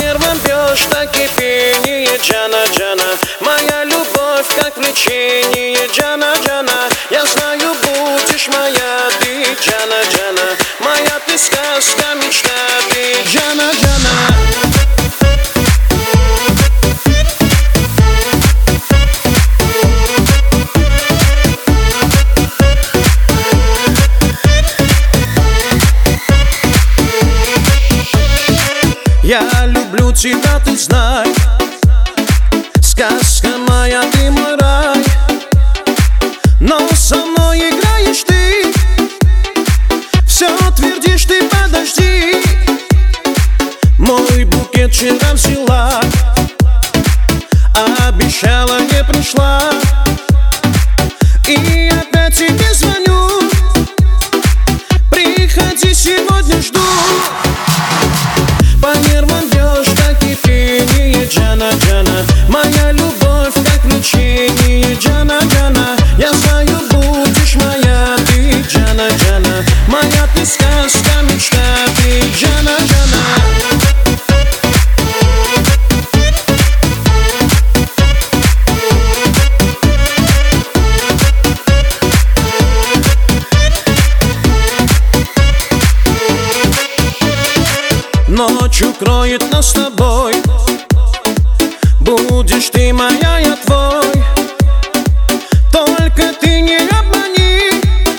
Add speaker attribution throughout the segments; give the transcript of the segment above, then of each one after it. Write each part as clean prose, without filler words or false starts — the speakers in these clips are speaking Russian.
Speaker 1: нервам бьешь, так кипение, Джана, Джана. Моя любовь, как влечение, Джана, Джана. Я знаю, будешь моя ты, Джана, Джана. Моя ты сказка, мечта ты, Джана, Джана. Я люблю тебя, ты знай. Сказка моя, ты мой рай. Но со мной играешь ты. Все твердишь ты, подожди. Мой букет вчера взяла, обещала, не пришла. И опять тебе звоню. Приходи, сегодня жду. По нервам бьешь, как кипение, Джана, Джана. Моя любовь, как влечение, Джана, Джана. Я знаю, будешь моя ты, Джана, Джана. Моя ты сказка, мечта ты, Джана, Джана. Ночь укроет нас с тобой. Будешь ты моя, я твой. Только ты не обмани.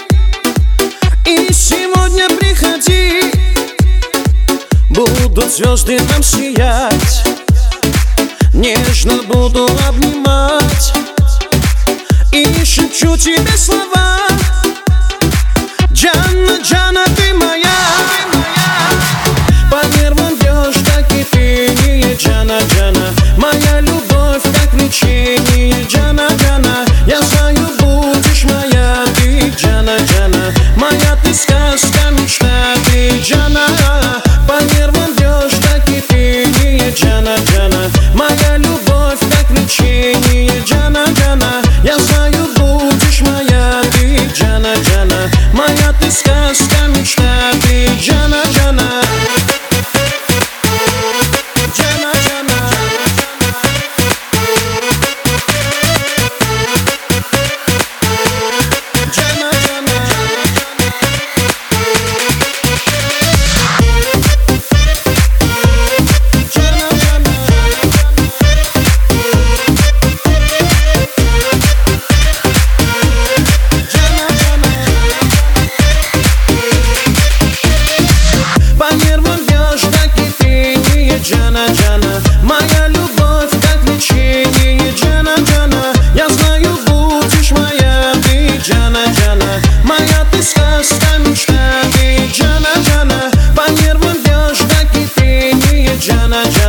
Speaker 1: И сегодня приходи. Будут звезды нам сиять. Нежно буду обнимать. И шепчу тебе слова. Джана, Джана, ты моя. По нервам бьешь, как кипение, Джана, Джана. Моя любовь, как влечение, Джана, Джана. Я знаю, будешь моя ты, Джана, Джана. Моя ты сказка, мечта ты, Джана. По нервам бьешь, как кипение, Джана, Джана. Моя любовь, как влечение, Джана, Джана. Я знаю, будешь моя ты, Джана, Джана. Моя ты сказка, мечта ты, Джана, Джана. Джана, Джана, моя любовь, как влечение, Джана, Джана. Я знаю, будешь моя ты, Джана, Джана. Моя ты сказка, мечта ты, Джана, Джана. По нервам бьешь, как кипение, Джана, Джана.